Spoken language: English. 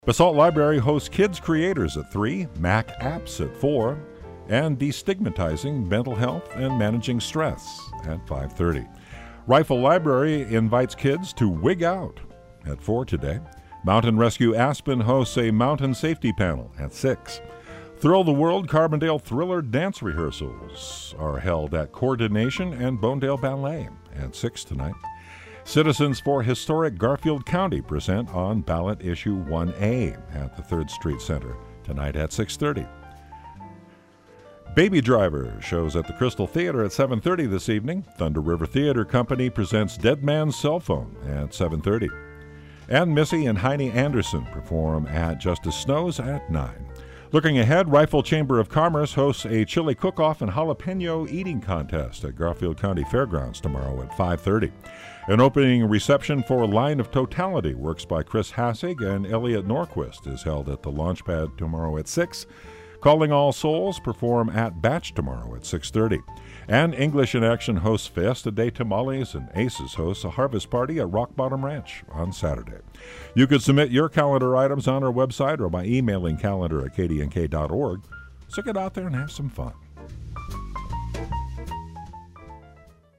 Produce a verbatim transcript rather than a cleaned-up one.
Basalt Library hosts Kids Creators at three, Mac Apps at four, and Destigmatizing Mental Health and Managing Stress at five thirty. Rifle Library invites kids to Wig Out at four today. Mountain Rescue Aspen hosts a mountain safety panel at six. Thrill the World Carbondale Thriller dance rehearsals are held at Coordination and Bonedale Ballet at six tonight. Citizens for Historic Garfield County present on ballot issue one A at the third Street Center tonight at six thirty. Baby Driver shows at the Crystal Theater at seven thirty this evening. Thunder River Theater Company presents Dead Man's Cell Phone at seven thirty. And Missy and Heine Anderson perform at Justice Snow's at nine. Looking ahead, Rifle Chamber of Commerce hosts a chili cook-off and jalapeno eating contest at Garfield County Fairgrounds tomorrow at five thirty. An opening reception for Line of Totality, works by Chris Hassig and Elliot Norquist, is held at the Launchpad tomorrow at six. Calling All Souls perform at Batch tomorrow at six thirty. And English in Action hosts Fiesta de Tamales, and Aces hosts a harvest party at Rock Bottom Ranch on Saturday. You could submit your calendar items on our website or by emailing calendar at k d n k dot org. So get out there and have some fun.